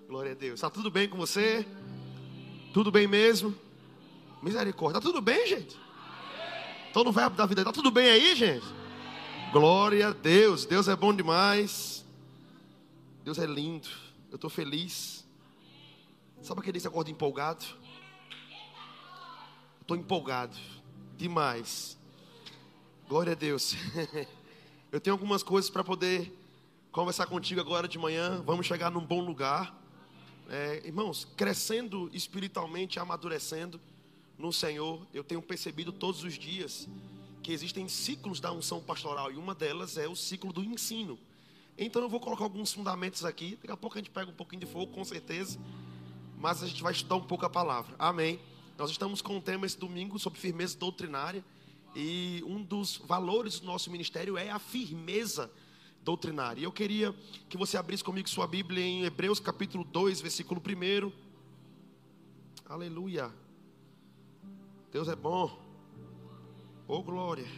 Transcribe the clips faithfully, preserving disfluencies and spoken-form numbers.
Glória a Deus. Está tudo bem com você? Tudo bem mesmo? Misericórdia. Está tudo bem, gente? Estou no verbo da vida. Está tudo bem aí, gente? Glória a Deus. Deus é bom demais. Deus é lindo. Eu estou feliz. Sabe aquele que você acorda empolgado? Estou empolgado demais. Glória a Deus. Eu tenho algumas coisas para poder conversar contigo agora de manhã. Vamos chegar num bom lugar. É, irmãos, crescendo espiritualmente, amadurecendo no Senhor, eu tenho percebido todos os dias que existem ciclos da unção pastoral, e uma delas é o ciclo do ensino. Então eu vou colocar alguns fundamentos aqui. Daqui a pouco a gente pega um pouquinho de fogo, com certeza, mas a gente vai estudar um pouco a palavra. Amém. Nós estamos com um tema esse domingo sobre firmeza doutrinária, e um dos valores do nosso ministério é a firmeza doutrinária. E eu queria que você abrisse comigo sua Bíblia em Hebreus capítulo dois, versículo um. Aleluia. Deus é bom. Oh, glória.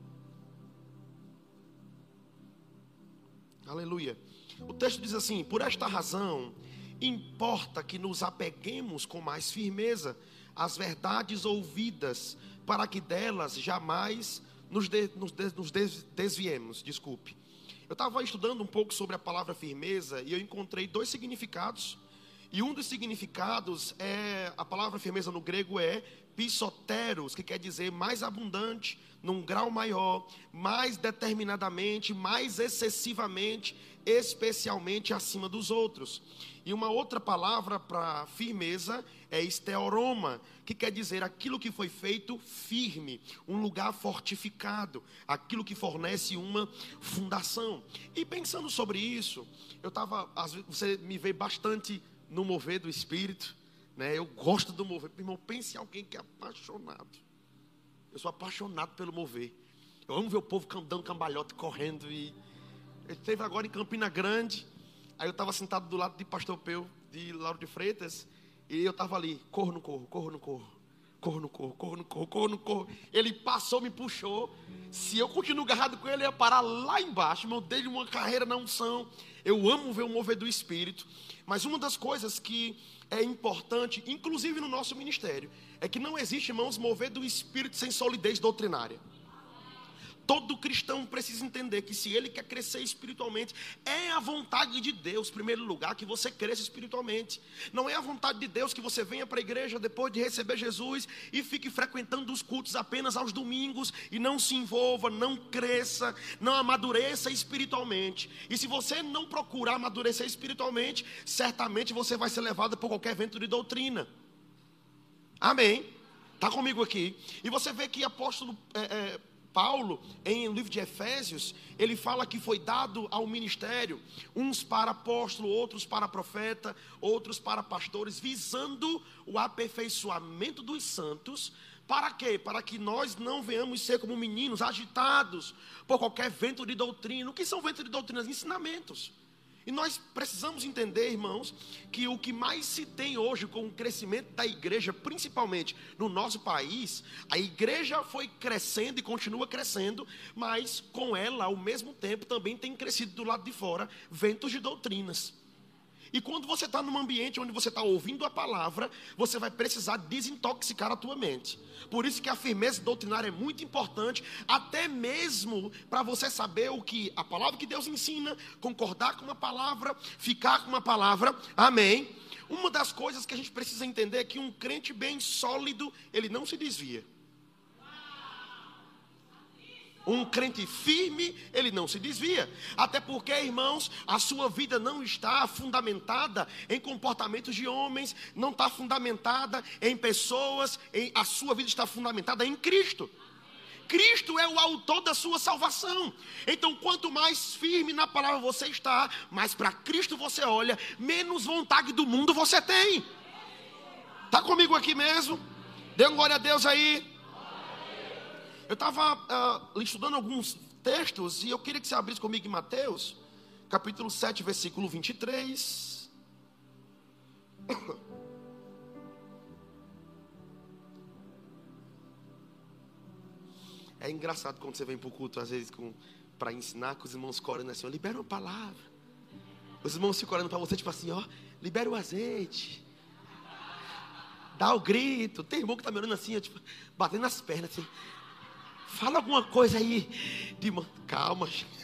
Aleluia. O texto diz assim: por esta razão, importa que nos apeguemos com mais firmeza às verdades ouvidas, para que delas jamais nos, de, nos, de, nos desviemos. Desculpe. Eu estava estudando um pouco sobre a palavra firmeza e eu encontrei dois significados. E um dos significados é, a palavra firmeza no grego é pisoteros, que quer dizer mais abundante, num grau maior, mais determinadamente, mais excessivamente, especialmente acima dos outros. E uma outra palavra para firmeza é esteoroma, que quer dizer aquilo que foi feito firme, um lugar fortificado, aquilo que fornece uma fundação. E pensando sobre isso, eu estava, você me vê bastante no mover do Espírito, né? Eu gosto do mover. Irmão, pense em alguém que é apaixonado. Eu sou apaixonado pelo mover. Eu amo ver o povo dando cambalhota, correndo. E ele esteve agora em Campina Grande. Aí eu estava sentado do lado de Pastor Peu, de Lauro de Freitas, e eu estava ali, corro no corro, corro no corro, corro no corro, corro no corro, corro no corro. Ele passou, me puxou. Se eu continuo agarrado com ele, eu ia parar lá embaixo. Eu dei uma carreira na unção. Eu amo ver o mover do Espírito. Mas uma das coisas que é importante, inclusive no nosso ministério, é que não existe, irmãos, mover do Espírito sem solidez doutrinária. Todo cristão precisa entender que se ele quer crescer espiritualmente, é a vontade de Deus, em primeiro lugar, que você cresça espiritualmente. Não é a vontade de Deus que você venha para a igreja depois de receber Jesus e fique frequentando os cultos apenas aos domingos e não se envolva, não cresça, não amadureça espiritualmente. E se você não procurar amadurecer espiritualmente, certamente você vai ser levado por qualquer vento de doutrina. Amém? Está comigo aqui? E você vê que apóstolo... É, é, Paulo, em o livro de Efésios, ele fala que foi dado ao ministério, uns para apóstolo, outros para profeta, outros para pastores, visando o aperfeiçoamento dos santos. Para quê? Para que nós não venhamos ser como meninos agitados por qualquer vento de doutrina. O que são ventos de doutrina? Ensinamentos. E nós precisamos entender, irmãos, que o que mais se tem hoje com o crescimento da igreja, principalmente no nosso país, a igreja foi crescendo e continua crescendo, mas com ela, ao mesmo tempo, também tem crescido do lado de fora ventos de doutrinas. E quando você está num ambiente onde você está ouvindo a palavra, você vai precisar desintoxicar a tua mente. Por isso que a firmeza doutrinária é muito importante, até mesmo para você saber o que a palavra que Deus ensina, concordar com uma palavra, ficar com uma palavra. Amém? Uma das coisas que a gente precisa entender é que um crente bem sólido, ele não se desvia. Um crente firme, ele não se desvia. Até porque, irmãos, a sua vida não está fundamentada em comportamentos de homens, não está fundamentada em pessoas, em, a sua vida está fundamentada em Cristo. Cristo é o autor da sua salvação. Então, quanto mais firme na palavra você está, mais para Cristo você olha, menos vontade do mundo você tem. Está comigo aqui mesmo? Dê uma glória a Deus aí. Eu estava uh, estudando alguns textos e eu queria que você abrisse comigo em Mateus, capítulo sete, versículo vinte e três. É engraçado quando você vem para o culto, às vezes, para ensinar, que os irmãos correm assim, libera uma palavra. Os irmãos ficam olhando para você, tipo assim, ó, libera o azeite. Dá o grito. Tem irmão que está me olhando assim, ó, tipo, batendo nas pernas assim. Fala alguma coisa aí. De... Calma.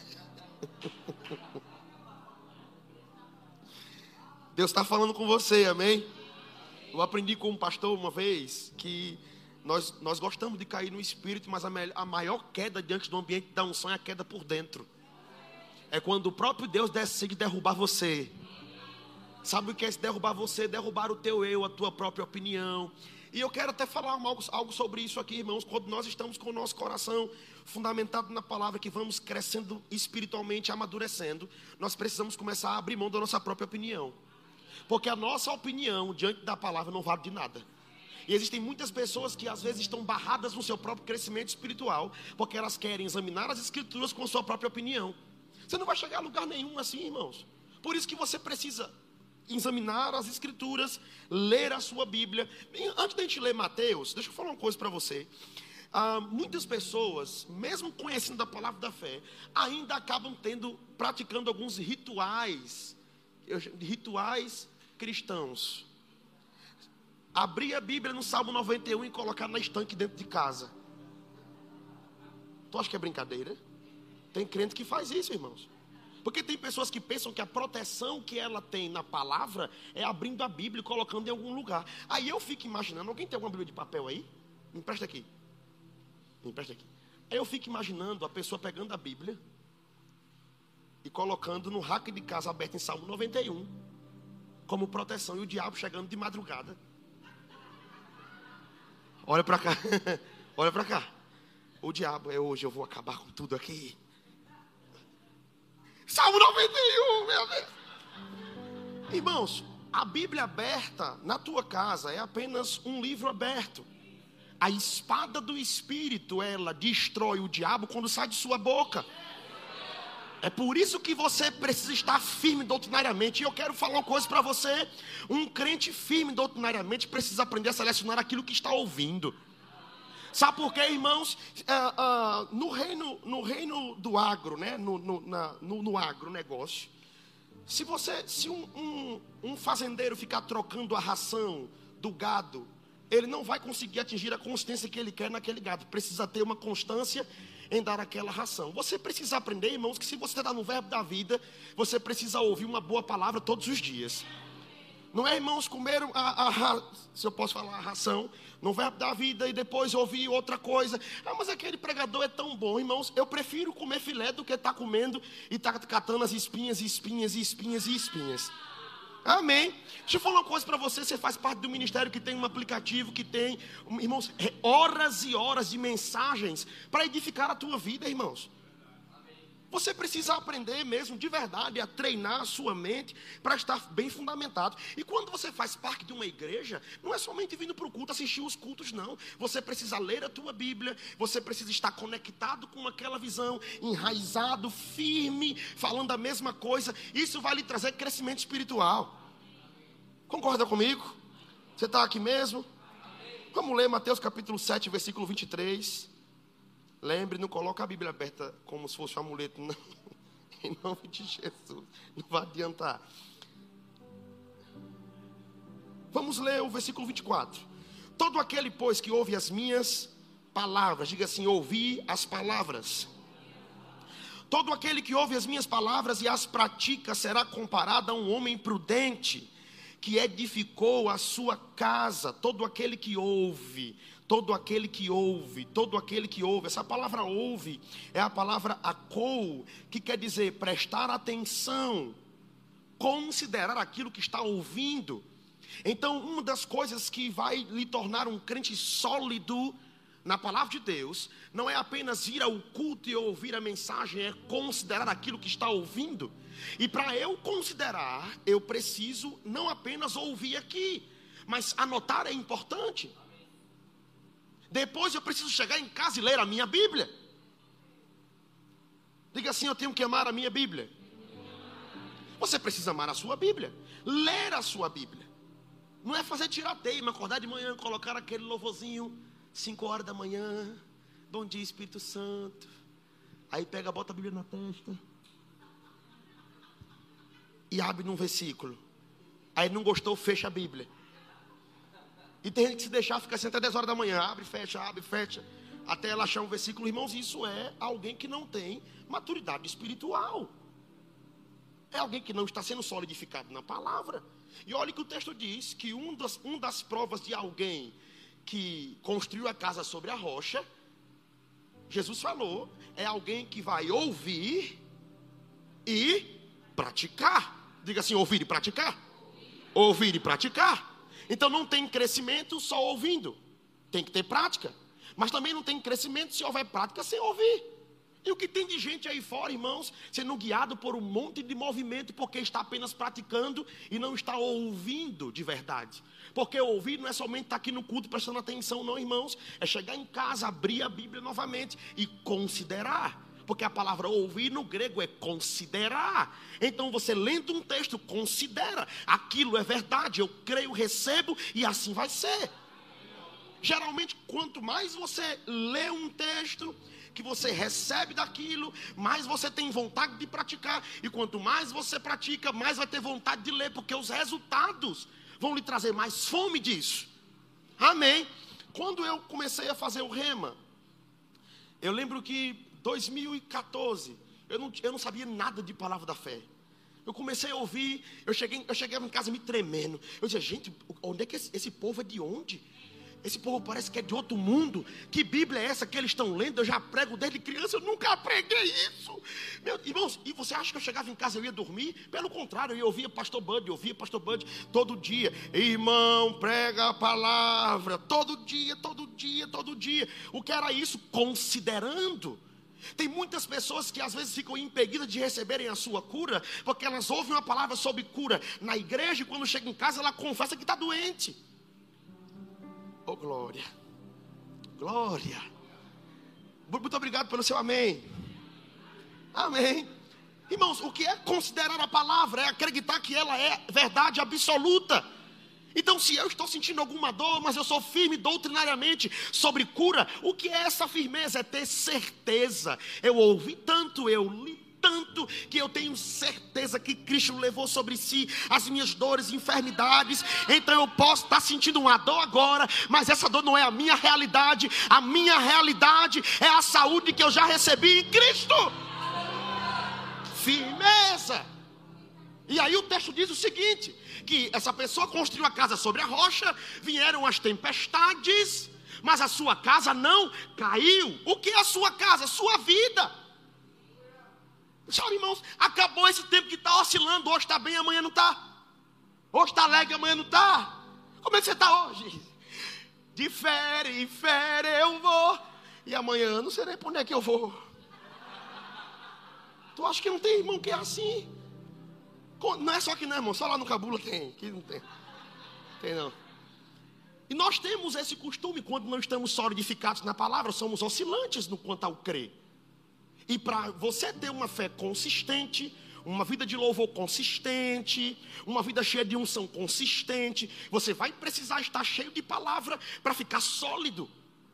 Deus está falando com você, amém? Eu aprendi com um pastor uma vez que nós, nós gostamos de cair no espírito, mas a, me, a maior queda diante do ambiente da unção é a queda por dentro. É quando o próprio Deus decide derrubar você. Sabe o que é se derrubar você? Derrubar o teu eu, a tua própria opinião. E eu quero até falar algo, algo sobre isso aqui, irmãos. Quando nós estamos com o nosso coração fundamentado na palavra, que vamos crescendo espiritualmente, amadurecendo, nós precisamos começar a abrir mão da nossa própria opinião. Porque a nossa opinião diante da palavra não vale de nada. E existem muitas pessoas que às vezes estão barradas no seu próprio crescimento espiritual, porque elas querem examinar as escrituras com a sua própria opinião. Você não vai chegar a lugar nenhum assim, irmãos. Por isso que você precisa examinar as escrituras, ler a sua Bíblia. Antes da gente ler Mateus, deixa eu falar uma coisa para você. Ah, muitas pessoas, mesmo conhecendo a palavra da fé, ainda acabam tendo, praticando alguns rituais, rituais cristãos. Abrir a Bíblia no Salmo noventa e um e colocar na estante dentro de casa. Tu acha que é brincadeira? Tem crente que faz isso, irmãos. Porque tem pessoas que pensam que a proteção que ela tem na palavra é abrindo a Bíblia e colocando em algum lugar. Aí eu fico imaginando, alguém tem alguma Bíblia de papel aí? Me empresta aqui. Me empresta aqui. Aí eu fico imaginando a pessoa pegando a Bíblia e colocando no rack de casa aberto em Salmo noventa e um como proteção, e o diabo chegando de madrugada. Olha para cá. Olha para cá. O diabo é hoje, eu vou acabar com tudo aqui. Salmo noventa e um, meu Deus. Irmãos, a Bíblia aberta na tua casa é apenas um livro aberto. A espada do Espírito, ela destrói o diabo quando sai de sua boca. É por isso que você precisa estar firme doutrinariamente. E eu quero falar uma coisa para você. Um crente firme doutrinariamente precisa aprender a selecionar aquilo que está ouvindo. Sabe por quê, irmãos? Uh, uh, no, reino, no reino do agro, né? no, no, na, no, no agronegócio, se, você, se um, um, um fazendeiro ficar trocando a ração do gado, ele não vai conseguir atingir a constância que ele quer naquele gado. Precisa ter uma constância em dar aquela ração. Você precisa aprender, irmãos, que se você está no verbo da vida, você precisa ouvir uma boa palavra todos os dias. Não é, irmãos, comer a, a, a, se eu posso falar, a ração no verbo da vida e depois ouvir outra coisa. Ah, mas aquele pregador é tão bom, irmãos. Eu prefiro comer filé do que estar tá comendo e estar tá catando as espinhas, espinhas, espinhas e espinhas. Amém. Deixa eu falar uma coisa para você. Você faz parte do ministério que tem um aplicativo, que tem, irmãos, horas e horas de mensagens para edificar a tua vida, irmãos. Você precisa aprender mesmo, de verdade, a treinar a sua mente para estar bem fundamentado. E quando você faz parte de uma igreja, não é somente vindo para o culto, assistir os cultos, não. Você precisa ler a tua Bíblia, você precisa estar conectado com aquela visão, enraizado, firme, falando a mesma coisa. Isso vai lhe trazer crescimento espiritual. Concorda comigo? Você está aqui mesmo? Vamos ler Mateus capítulo sete, versículo vinte e três. Lembre, não coloca a Bíblia aberta como se fosse um amuleto, não. Em nome de Jesus, não vai adiantar. Vamos ler o versículo vinte e quatro. Todo aquele, pois, que ouve as minhas palavras, diga assim, ouvi as palavras. Todo aquele que ouve as minhas palavras e as pratica será comparado a um homem prudente que edificou a sua casa. Todo aquele que ouve, todo aquele que ouve, todo aquele que ouve. Essa palavra ouve é a palavra akou, que quer dizer prestar atenção, considerar aquilo que está ouvindo. Então, uma das coisas que vai lhe tornar um crente sólido na palavra de Deus, não é apenas ir ao culto e ouvir a mensagem, é considerar aquilo que está ouvindo. E para eu considerar, eu preciso não apenas ouvir aqui, mas anotar é importante. Depois eu preciso chegar em casa e ler a minha Bíblia. Diga assim, eu tenho que amar a minha Bíblia. Você precisa amar a sua Bíblia, ler a sua Bíblia. Não é fazer tirateima, acordar de manhã, colocar aquele louvorzinho, cinco horas da manhã, bom dia Espírito Santo. Aí pega, bota a Bíblia na testa e abre num versículo. Aí não gostou, fecha a Bíblia. E tem gente que se deixar, fica assim até dez horas da manhã. Abre, fecha, abre, fecha. Até ela achar um versículo. Irmãos, isso é alguém que não tem maturidade espiritual. É alguém que não está sendo solidificado na palavra. E olha que o texto diz que um das, um das provas de alguém que construiu a casa sobre a rocha, Jesus falou, é alguém que vai ouvir e praticar. Diga assim, ouvir e praticar. Ouvir e praticar. Então não tem crescimento só ouvindo. Tem que ter prática. Mas também não tem crescimento se houver prática sem ouvir. E o que tem de gente aí fora, irmãos, sendo guiado por um monte de movimento, porque está apenas praticando e não está ouvindo de verdade. Porque ouvir não é somente estar aqui no culto prestando atenção, não, irmãos. É chegar em casa, abrir a Bíblia novamente e considerar. Porque a palavra ouvir no grego é considerar. Então você lendo um texto, considera. Aquilo é verdade, eu creio, recebo e assim vai ser. Geralmente, quanto mais você lê um texto, que você recebe daquilo, mais você tem vontade de praticar. E quanto mais você pratica, mais vai ter vontade de ler, porque os resultados vão lhe trazer mais fome disso. Amém? Quando eu comecei a fazer o rema, eu lembro que dois mil e quatorze, eu não, eu não sabia nada de palavra da fé. Eu comecei a ouvir, eu cheguei, eu cheguei em casa me tremendo. Eu dizia, gente, onde é que esse, esse povo é de onde? Esse povo parece que é de outro mundo. Que Bíblia é essa que eles estão lendo? Eu já prego desde criança, eu nunca preguei isso. Meu, irmãos, e você acha que eu chegava em casa e eu ia dormir? Pelo contrário, eu ouvia pastor Bud, eu ouvia pastor Bud todo dia. Irmão, prega a palavra, todo dia, todo dia, todo dia. O que era isso? Considerando. Tem muitas pessoas que às vezes ficam impedidas de receberem a sua cura, porque elas ouvem uma palavra sobre cura na igreja e quando chega em casa ela confessa que está doente. Oh, glória, glória. Muito obrigado pelo seu amém. Amém. Irmãos, o que é considerar a palavra? É acreditar que ela é verdade absoluta. Então, se eu estou sentindo alguma dor, mas eu sou firme doutrinariamente sobre cura, o que é essa firmeza? É ter certeza. Eu ouvi tanto, eu li tanto, que eu tenho certeza que Cristo levou sobre si as minhas dores e enfermidades. Então eu posso estar sentindo uma dor agora, mas essa dor não é a minha realidade. A minha realidade é a saúde que eu já recebi em Cristo. Firmeza. E aí o texto diz o seguinte, que essa pessoa construiu a casa sobre a rocha, vieram as tempestades, mas a sua casa não caiu. O que é a sua casa? Sua vida. Sabe, irmãos, acabou esse tempo que está oscilando. Hoje está bem, amanhã não está. Hoje está alegre, amanhã não está. Como é que você está hoje? De férias em férias eu vou, e amanhã eu não sei nem para onde é que eu vou. Tu acha que não tem irmão que é assim? Não é só aqui não, irmão, só lá no Cabula tem. Aqui não tem. Tem não. E nós temos esse costume, quando não estamos solidificados na palavra, somos oscilantes no quanto ao crer. E para você ter uma fé consistente, uma vida de louvor consistente, uma vida cheia de unção consistente, você vai precisar estar cheio de palavra para ficar sólido.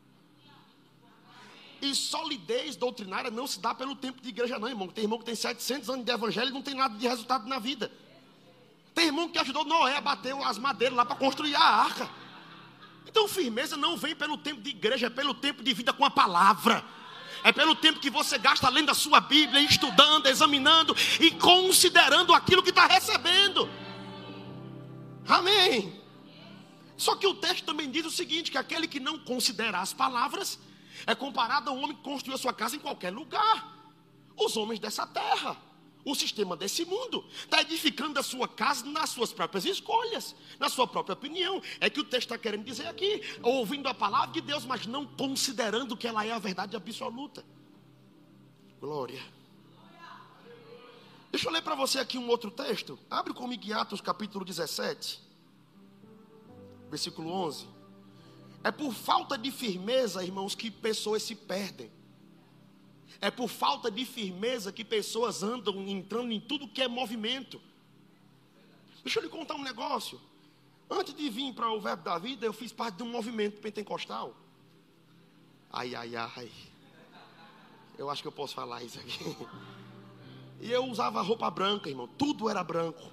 E solidez doutrinária não se dá pelo tempo de igreja não, irmão. Tem irmão que tem setecentos anos de evangelho e não tem nada de resultado na vida. Tem irmão que ajudou Noé a bater as madeiras lá para construir a arca. Então firmeza não vem pelo tempo de igreja, é pelo tempo de vida com a palavra. É pelo tempo que você gasta lendo a sua Bíblia, estudando, examinando e considerando aquilo que está recebendo. Amém. Só que o texto também diz o seguinte, que aquele que não considera as palavras é comparado a um homem que construiu a sua casa em qualquer lugar. Os homens dessa terra, o sistema desse mundo, está edificando a sua casa nas suas próprias escolhas, na sua própria opinião. É que o texto está querendo dizer aqui, ouvindo a palavra de Deus, mas não considerando que ela é a verdade absoluta. Glória. Deixa eu ler para você aqui um outro texto. Abre comigo em Atos capítulo dezessete, versículo onze. É por falta de firmeza, irmãos, que pessoas se perdem. É por falta de firmeza que pessoas andam entrando em tudo que é movimento. Deixa eu lhe contar um negócio. Antes de vir para o Verbo da Vida, eu fiz parte de um movimento pentecostal. Ai, ai, ai. Eu acho que eu posso falar isso aqui. E eu usava roupa branca, irmão. Tudo era branco.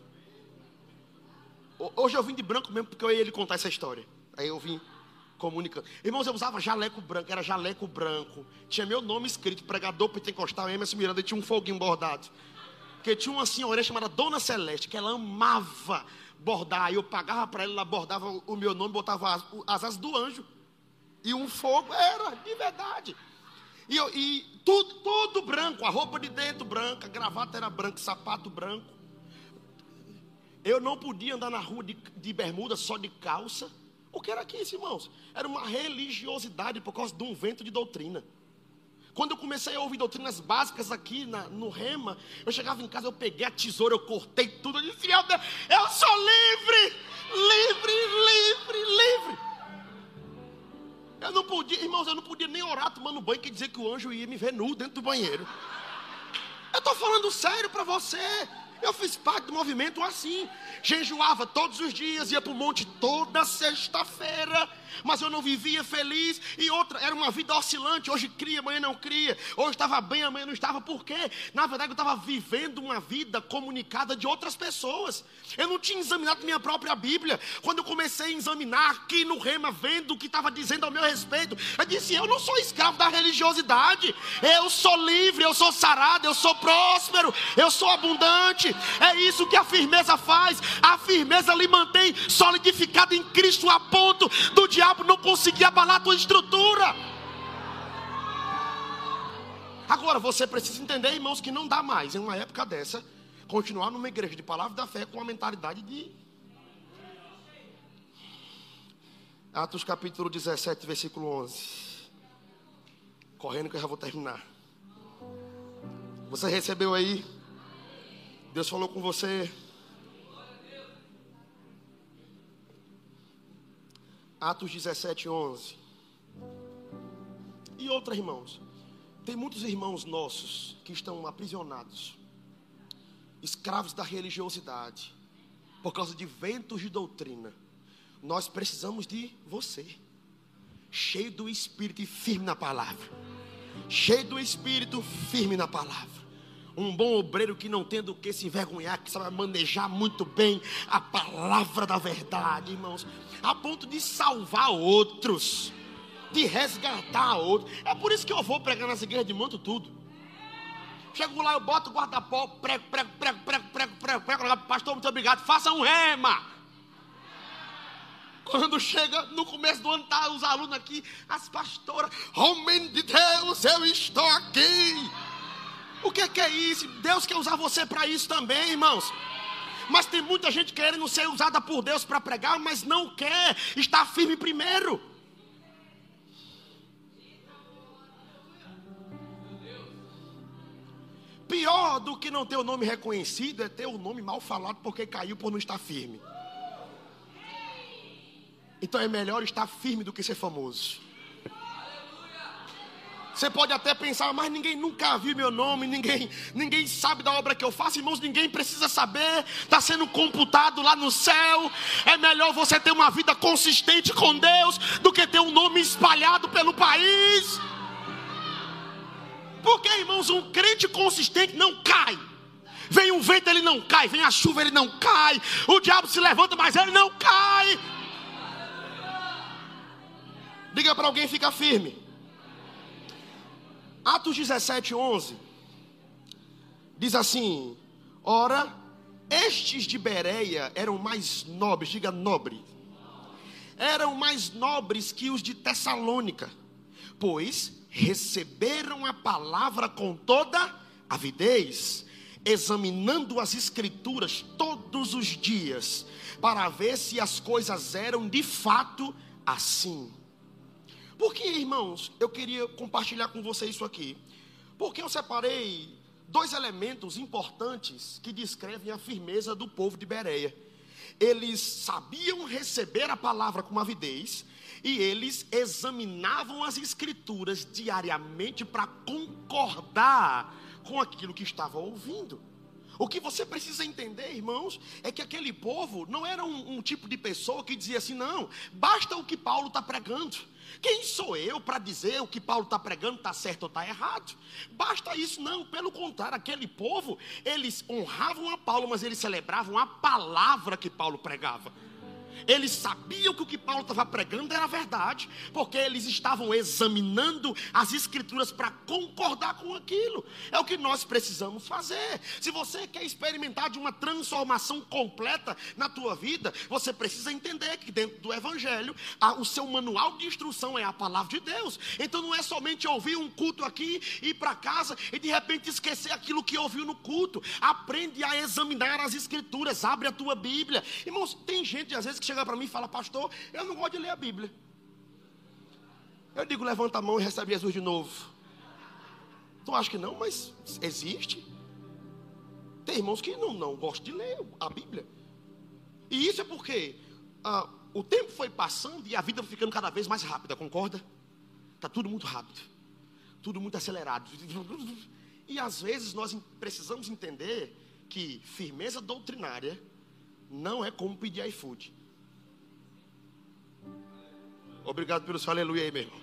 Hoje eu vim de branco mesmo porque eu ia lhe contar essa história. Aí eu vim comunicando. Irmãos, eu usava jaleco branco. Era jaleco branco. Tinha meu nome escrito. Pregador pentecostal Emerson Miranda. E tinha um foguinho bordado. Porque tinha uma senhora chamada Dona Celeste. Que ela amava bordar. Aí eu pagava para ela. Ela bordava o meu nome. Botava as, as asas do anjo. E um fogo. Era, de verdade. E, eu, e tudo, tudo branco. A roupa de dentro branca. A gravata era branca. Sapato branco. Eu não podia andar na rua de, de bermuda, só de calça. O que era isso, irmãos? Era uma religiosidade por causa de um vento de doutrina. Quando eu comecei a ouvir doutrinas básicas aqui na, no Rema, eu chegava em casa, eu peguei a tesoura, eu cortei tudo. Eu disse, meu Deus, eu sou livre, livre, livre, livre. Eu não podia, irmãos, eu não podia nem orar tomando banho, que dizer que o anjo ia me ver nu dentro do banheiro. Eu estou falando sério para você. Eu fiz parte do movimento assim. Jejuava todos os dias, ia para o monte toda sexta-feira. Mas eu não vivia feliz. E outra, era uma vida oscilante. Hoje cria, amanhã não cria. Hoje estava bem, amanhã não estava. Por quê? Na verdade eu estava vivendo uma vida comunicada de outras pessoas. Eu não tinha examinado minha própria Bíblia. Quando eu comecei a examinar aqui no Rema, vendo o que estava dizendo ao meu respeito, eu disse, eu não sou escravo da religiosidade. Eu sou livre, eu sou sarado, eu sou próspero, eu sou abundante. É isso que a firmeza faz. A firmeza lhe mantém solidificado em Cristo, a ponto do diabo não conseguir abalar a tua estrutura. Agora você precisa entender, irmãos, que não dá mais em uma época dessa continuar numa igreja de palavra da fé com a mentalidade de Atos capítulo dezessete, versículo onze. Correndo que eu já vou terminar. Você recebeu aí? Deus falou com você. Atos dezessete, onze. E outra, irmãos. Tem muitos irmãos nossos que estão aprisionados, escravos da religiosidade, por causa de ventos de doutrina. Nós precisamos de você, cheio do Espírito e firme na palavra. Cheio do Espírito, firme na palavra. Um bom obreiro que não tem do que se envergonhar, que sabe manejar muito bem a palavra da verdade, irmãos, a ponto de salvar outros, de resgatar outros. É por isso que eu vou pregar nas igrejas de manto tudo. Chego lá, eu boto o guarda-pó, prego, prego, prego, prego, prego, prego, prego. Pastor, muito obrigado, faça um rema. Quando chega no começo do ano, tá os alunos aqui, as pastoras, homem de Deus, eu estou aqui. O que, que é isso? Deus quer usar você para isso também, irmãos. Mas tem muita gente querendo ser usada por Deus para pregar, mas não quer estar firme primeiro. Pior do que não ter o nome reconhecido é ter o nome mal falado porque caiu por não estar firme. Então é melhor estar firme do que ser famoso. Você pode até pensar, mas ninguém nunca viu meu nome, ninguém, ninguém sabe da obra que eu faço. Irmãos, ninguém precisa saber, está sendo computado lá no céu. É melhor você ter uma vida consistente com Deus do que ter um nome espalhado pelo país. Porque, irmãos, um crente consistente não cai. Vem um vento, ele não cai. Vem a chuva, ele não cai. O diabo se levanta, mas ele não cai. Diga para alguém, fica firme. Atos dezessete, onze diz assim: ora, estes de Bereia eram mais nobres, diga nobre, eram mais nobres que os de Tessalônica, pois receberam a palavra com toda avidez, examinando as escrituras todos os dias, para ver se as coisas eram de fato assim. Por que, irmãos, eu queria compartilhar com vocês isso aqui? Porque eu separei dois elementos importantes que descrevem a firmeza do povo de Bereia. Eles sabiam receber a palavra com avidez e eles examinavam as escrituras diariamente para concordar com aquilo que estavam ouvindo. O que você precisa entender, irmãos, é que aquele povo não era um, um tipo de pessoa que dizia assim, não, basta o que Paulo está pregando. Quem sou eu para dizer o que Paulo está pregando está certo ou está errado? Basta isso, não, pelo contrário, aquele povo, eles honravam a Paulo, mas eles celebravam a palavra que Paulo pregava. Eles sabiam que o que Paulo estava pregando era verdade, porque eles estavam examinando as escrituras para concordar com aquilo. É o que nós precisamos fazer. Se você quer experimentar de uma transformação completa na tua vida, você precisa entender que dentro do evangelho, a, o seu manual de instrução é a palavra de Deus. Então não é somente ouvir um culto aqui, ir para casa e de repente esquecer aquilo que ouviu no culto. Aprende a examinar as escrituras, abre a tua Bíblia. Irmãos, tem gente às vezes que chega para mim e fala, pastor, eu não gosto de ler a Bíblia. Eu digo, levanta a mão e recebe Jesus de novo. Tu acha que não? Mas existe. Tem irmãos que não, não gostam de ler a Bíblia. E isso é porque ah, o tempo foi passando e a vida foi ficando cada vez mais rápida, concorda? Está tudo muito rápido, tudo muito acelerado. E às vezes nós precisamos entender que firmeza doutrinária não é como pedir iFood. Obrigado pelo seu aleluia aí, meu irmão.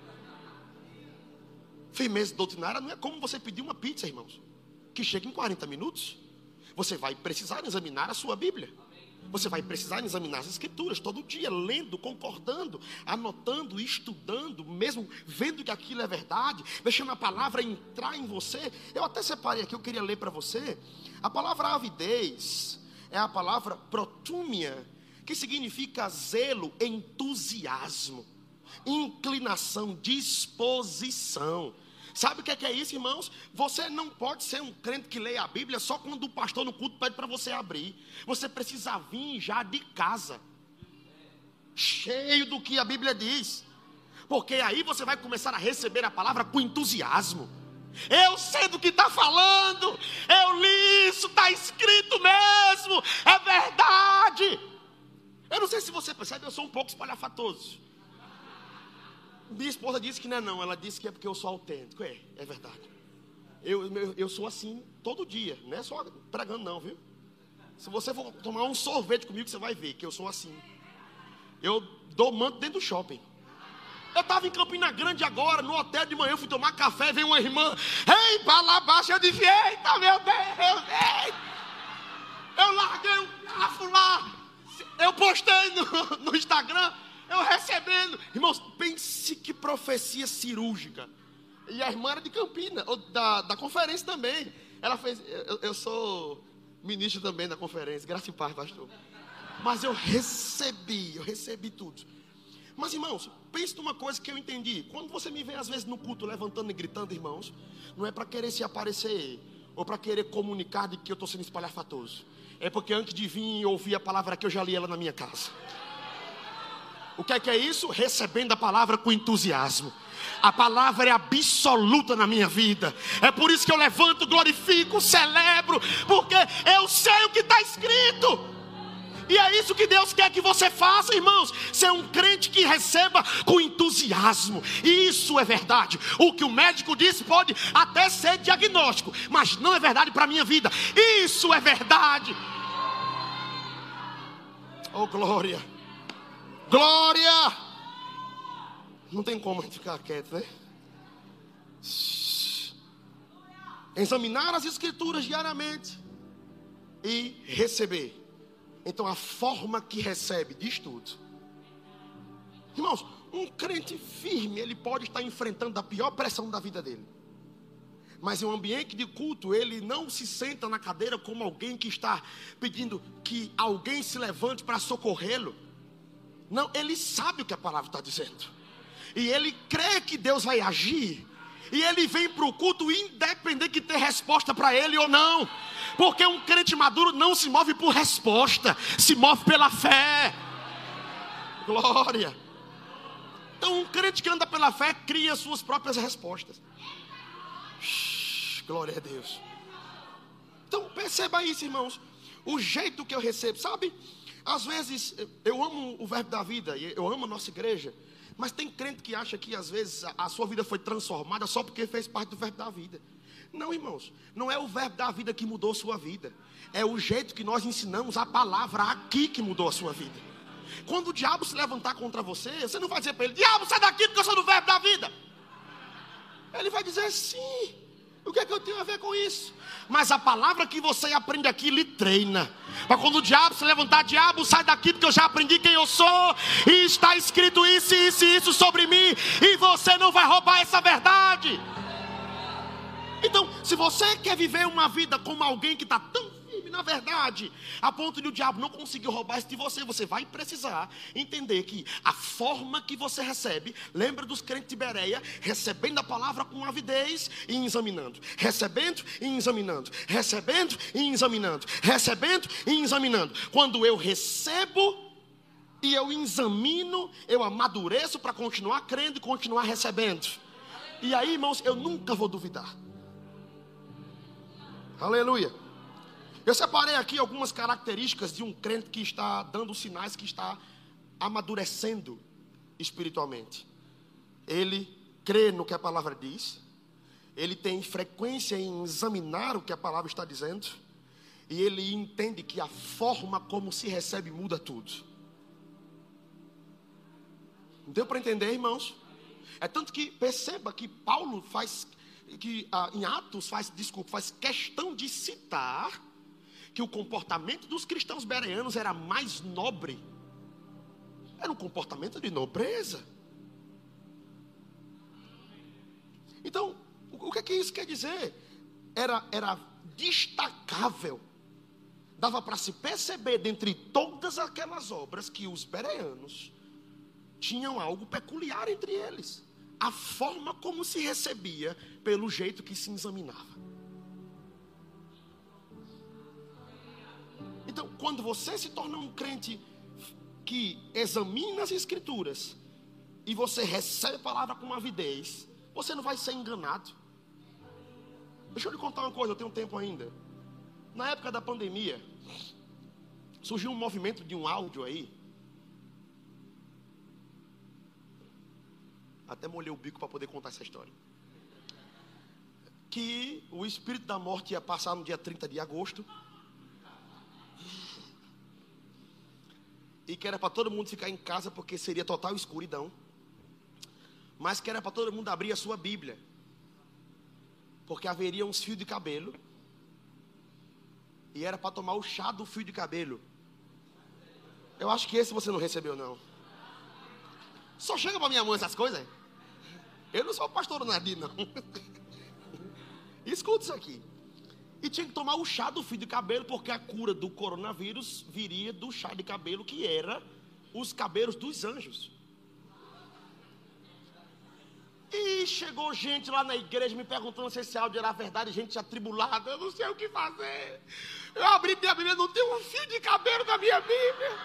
Firmeza doutrinária não é como você pedir uma pizza, irmãos, que chega em quarenta minutos. Você vai precisar examinar a sua Bíblia. Você vai precisar examinar as escrituras todo dia, lendo, concordando, anotando, estudando, mesmo vendo que aquilo é verdade, deixando a palavra entrar em você. Eu até separei aqui, eu queria ler para você. A palavra avidez é a palavra protúmia, que significa zelo, entusiasmo, inclinação, disposição. Sabe o que é, que é isso, irmãos? Você não pode ser um crente que leia a Bíblia só quando o pastor no culto pede para você abrir. Você precisa vir já de casa, cheio do que a Bíblia diz, porque aí você vai começar a receber a palavra com entusiasmo. Eu sei do que está falando, eu li isso, está escrito mesmo, é verdade. Eu não sei se você percebe, eu sou um pouco espalhafatoso. Minha esposa disse que não é não, ela disse que é porque eu sou autêntico. É, é verdade. Eu, eu, eu sou assim todo dia, não é só pregando não, viu? Se você for tomar um sorvete comigo, você vai ver que eu sou assim. Eu dou manto dentro do shopping. Eu estava em Campina Grande agora, no hotel de manhã, eu fui tomar café, veio uma irmã, ei, para lá abaixo, eu disse, eita meu Deus, eita. Eu larguei um garfo lá, eu postei no, no Instagram, eu recebendo. Irmãos, pense que profecia cirúrgica. E a irmã era de Campina, ou da, da conferência também. Ela fez, eu, eu sou ministro também da conferência, graça e paz, pastor. Mas eu recebi, eu recebi tudo. Mas irmãos, pense numa coisa que eu entendi. Quando você me vê às vezes no culto levantando e gritando, irmãos, não é para querer se aparecer ou para querer comunicar de que eu estou sendo espalhafatoso. É porque antes de vir e ouvir a palavra aqui, eu já li ela na minha casa. O que é que é isso? Recebendo a palavra com entusiasmo. A palavra é absoluta na minha vida. É por isso que eu levanto, glorifico, celebro, porque eu sei o que está escrito. E é isso que Deus quer que você faça, irmãos. Ser um crente que receba com entusiasmo. Isso é verdade. O que o médico disse pode até ser diagnóstico, mas não é verdade para a minha vida. Isso é verdade. Oh glória, glória. Não tem como a gente ficar quieto, né? Examinar as escrituras diariamente e receber. Então a forma que recebe diz tudo. Irmãos, um crente firme, ele pode estar enfrentando a pior pressão da vida dele, mas em um ambiente de culto, ele não se senta na cadeira como alguém que está pedindo que alguém se levante para socorrê-lo. Não, ele sabe o que a palavra está dizendo, e ele crê que Deus vai agir, e ele vem para o culto independente de ter resposta para ele ou não. Porque um crente maduro não se move por resposta, se move pela fé. Glória. Então um crente que anda pela fé cria suas próprias respostas. Glória a Deus. Então perceba isso, irmãos. O jeito que eu recebo, sabe? Às vezes eu amo o verbo da vida, eu amo a nossa igreja, mas tem crente que acha que às vezes a sua vida foi transformada só porque fez parte do verbo da vida. Não, irmãos, não é o verbo da vida que mudou sua vida. É o jeito que nós ensinamos a palavra aqui que mudou a sua vida. Quando o diabo se levantar contra você, você não vai dizer para ele: diabo, sai daqui porque eu sou do verbo da vida. Ele vai dizer: sim, o que é que eu tenho a ver com isso? Mas a palavra que você aprende aqui lhe treina. Para quando o diabo se levantar: diabo, sai daqui porque eu já aprendi quem eu sou. E está escrito isso, isso e isso sobre mim. E você não vai roubar essa verdade. Então, se você quer viver uma vida como alguém que está tão firme na verdade, a ponto de o diabo não conseguir roubar isso de você, você vai precisar entender que a forma que você recebe, lembra dos crentes de Bereia, recebendo a palavra com avidez e examinando, recebendo e examinando, recebendo e examinando, recebendo e examinando. Quando eu recebo e eu examino, eu amadureço para continuar crendo e continuar recebendo. E aí, irmãos, eu nunca vou duvidar. Aleluia. Eu separei aqui algumas características de um crente que está dando sinais que está amadurecendo espiritualmente. Ele crê no que a palavra diz. Ele tem frequência em examinar o que a palavra está dizendo. E ele entende que a forma como se recebe muda tudo. Deu para entender, irmãos? É tanto que perceba que Paulo faz... que ah, em Atos faz, desculpa, faz questão de citar que o comportamento dos cristãos bereanos era mais nobre. Era um comportamento de nobreza. Então, o, o que é que isso quer dizer? Era, era destacável. Dava para se perceber dentre todas aquelas obras que os bereanos tinham algo peculiar entre eles. A forma como se recebia pelo jeito que se examinava. Então, quando você se torna um crente que examina as escrituras e você recebe a palavra com avidez, você não vai ser enganado. Deixa eu lhe contar uma coisa, eu tenho tempo ainda. Na época da pandemia, surgiu um movimento de um áudio aí. Até molhei o bico para poder contar essa história. Que o espírito da morte ia passar no dia trinta de agosto. E que era para todo mundo ficar em casa porque seria total escuridão. Mas que era para todo mundo abrir a sua Bíblia. Porque haveria uns fios de cabelo. E era para tomar o chá do fio de cabelo. Eu acho que esse você não recebeu, não. Só chega para minha mãe essas coisas. Eu não sou o pastor Nardi, não. Escuta isso aqui. E tinha que tomar o chá do fio de cabelo, porque a cura do coronavírus viria do chá de cabelo, que era os cabelos dos anjos. E chegou gente lá na igreja me perguntando se esse áudio era verdade, gente atribulada. Eu não sei o que fazer. Eu abri minha Bíblia, não tem um fio de cabelo na minha Bíblia.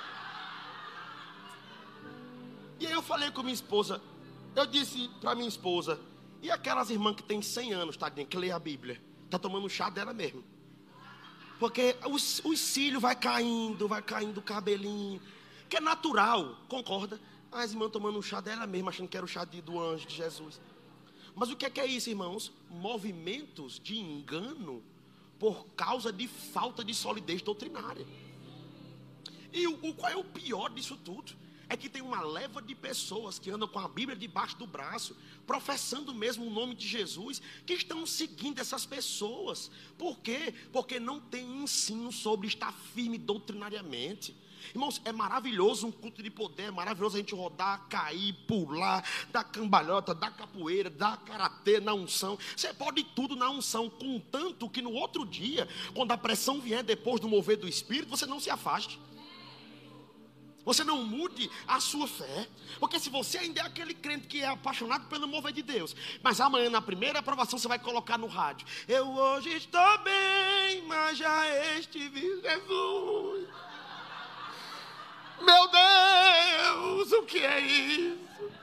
E aí eu falei com minha esposa. Eu disse para minha esposa: e aquelas irmãs que têm cem anos, tadinha, que lê a Bíblia, está tomando chá dela mesmo. Porque os, os cílios vai caindo, vai caindo o cabelinho. Que é natural, concorda? As irmãs tomando um chá dela mesmo, achando que era o chá de, do anjo de Jesus. Mas o que é, que é isso, irmãos? Movimentos de engano por causa de falta de solidez doutrinária. E o, o, qual é o pior disso tudo? É que tem uma leva de pessoas que andam com a Bíblia debaixo do braço, professando mesmo o nome de Jesus, que estão seguindo essas pessoas. Por quê? Porque não tem ensino sobre estar firme doutrinariamente. Irmãos, é maravilhoso um culto de poder, é maravilhoso a gente rodar, cair, pular, dar cambalhota, dar capoeira, dar karatê na unção. Você pode tudo na unção, contanto que no outro dia, quando a pressão vier depois do mover do Espírito, você não se afaste. Você não mude a sua fé. Porque se você ainda é aquele crente que é apaixonado pelo mover de Deus, mas amanhã na primeira aprovação você vai colocar no rádio: eu hoje estou bem, mas já estive Jesus. Meu Deus, o que é isso?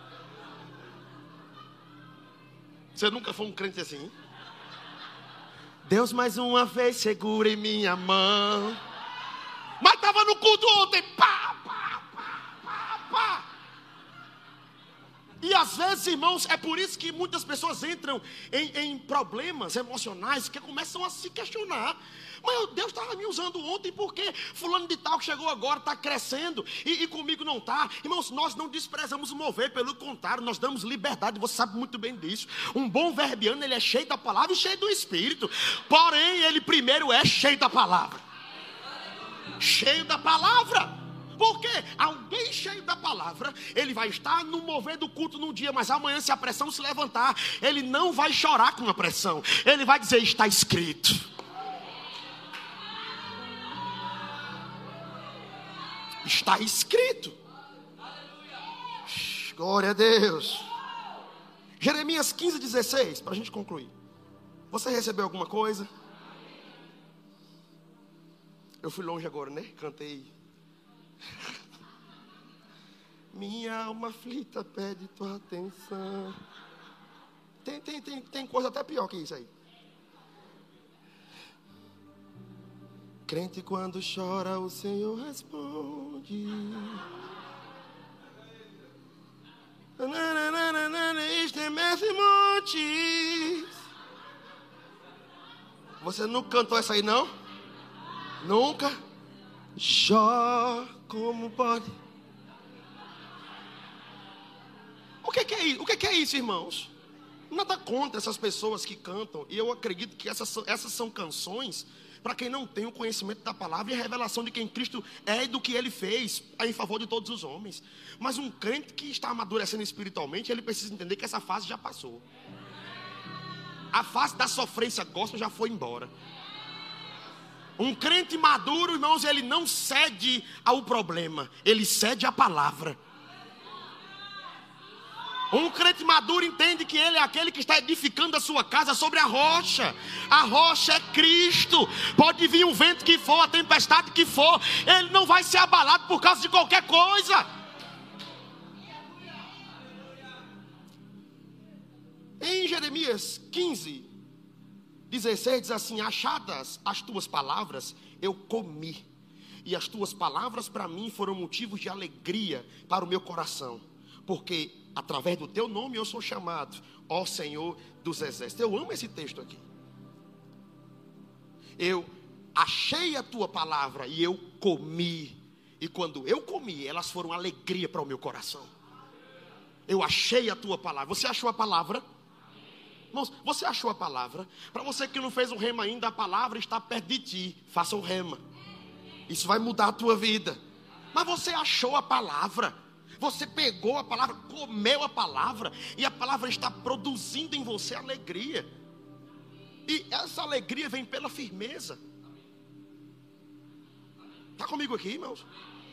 Você nunca foi um crente assim? Deus mais uma vez segure minha mão. Mas estava no culto ontem, pá, pá, pá, pá, pá. E às vezes vezes, irmãos, é por isso que muitas pessoas entram em, em problemas emocionais, que começam a se questionar. Mas Deus estava me usando ontem, porque fulano de tal que chegou agora está crescendo e, e comigo não está. Irmãos, nós não desprezamos o mover, pelo contrário, nós damos liberdade, você sabe muito bem disso. Um bom verbiano, ele é cheio da palavra e cheio do Espírito. Porém, ele primeiro é cheio da palavra. Cheio da palavra. Porque alguém cheio da palavra, ele vai estar no mover do culto num dia, mas amanhã, se a pressão se levantar, ele não vai chorar com a pressão. Ele vai dizer: está escrito. Está escrito. Glória a Deus. Jeremias quinze, dezesseis, para a gente concluir. Você recebeu alguma coisa? Eu fui longe agora, né? Cantei. Minha alma aflita pede tua atenção. Tem, tem, tem, tem coisa até pior que isso aí. Crente quando chora o Senhor responde. Estremece montes. Você nunca cantou essa aí, não? Nunca? Jó, como pode? O que, que é isso? O que, que é isso, irmãos? Nada contra essas pessoas que cantam. E eu acredito que essas, essas são canções para quem não tem o conhecimento da palavra e a revelação de quem Cristo é e do que Ele fez em favor de todos os homens. Mas um crente que está amadurecendo espiritualmente, ele precisa entender que essa fase já passou. A fase da sofrência gospel já foi embora. Um crente maduro, irmãos, ele não cede ao problema, ele cede à palavra. Um crente maduro entende que ele é aquele que está edificando a sua casa sobre a rocha. A rocha é Cristo. Pode vir o vento que for, a tempestade que for, ele não vai ser abalado por causa de qualquer coisa. Em Jeremias quinze, dezesseis diz assim: achadas as tuas palavras, eu comi, e as tuas palavras para mim foram motivos de alegria para o meu coração, porque através do teu nome eu sou chamado, ó Senhor dos exércitos. Eu amo esse texto aqui. Eu achei a tua palavra e eu comi, e quando eu comi, elas foram alegria para o meu coração. Eu achei a tua palavra. Você achou a palavra? Irmãos, você achou a palavra? Para você que não fez o rema ainda, a palavra está perto de ti. Faça o rema. Isso vai mudar a tua vida. Mas você achou a palavra. Você pegou a palavra, comeu a palavra, e a palavra está produzindo em você alegria. E essa alegria vem pela firmeza. Está comigo aqui, irmãos?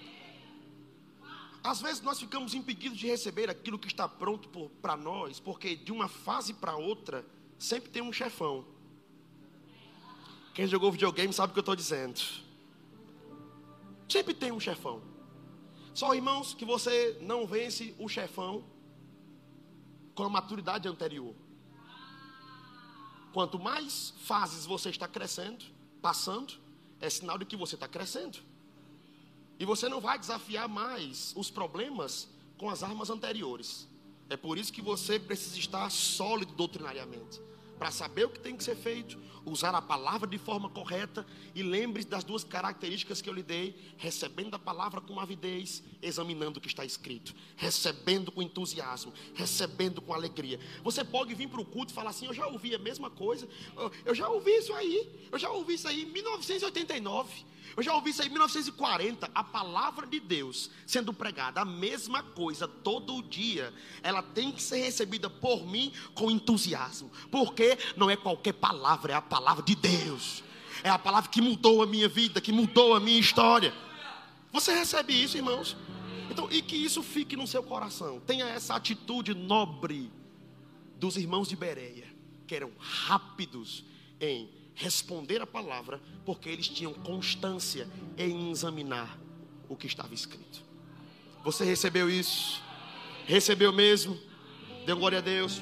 Às vezes nós ficamos impedidos de receber aquilo que está pronto para nós, porque de uma fase para outra, sempre tem um chefão. Quem jogou videogame sabe o que eu estou dizendo. Sempre tem um chefão. Só, irmãos, que você não vence o chefão com a maturidade anterior. Quanto mais fases você está crescendo, passando, é sinal de que você está crescendo. E você não vai desafiar mais os problemas com as armas anteriores. É por isso que você precisa estar sólido doutrinariamente, para saber o que tem que ser feito, usar a palavra de forma correta. E lembre-se das duas características que eu lhe dei: recebendo a palavra com avidez, examinando o que está escrito, recebendo com entusiasmo, recebendo com alegria. Você pode vir para o culto e falar assim: eu já ouvi a mesma coisa, eu já ouvi isso aí, eu já ouvi isso aí em mil novecentos e oitenta e nove, eu já ouvi isso aí em mil novecentos e quarenta. A palavra de Deus sendo pregada, a mesma coisa todo dia, ela tem que ser recebida por mim com entusiasmo, porque não é qualquer palavra, é a palavra de Deus. É a palavra que mudou a minha vida, que mudou a minha história. Você recebe isso, irmãos? Então, e que isso fique no seu coração. Tenha essa atitude nobre dos irmãos de Bereia, que eram rápidos em responder a palavra, porque eles tinham constância em examinar o que estava escrito. Você recebeu isso? Recebeu mesmo? Deu glória a Deus?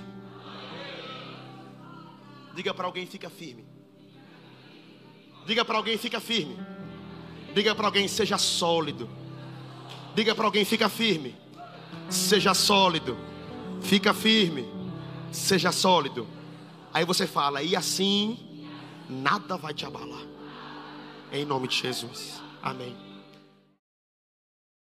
Diga para alguém: fica firme. Diga para alguém: fica firme. Diga para alguém: seja sólido. Diga para alguém: fica firme. Seja sólido. Fica firme, seja sólido. Aí você fala, e assim nada vai te abalar. Em nome de Jesus. Amém.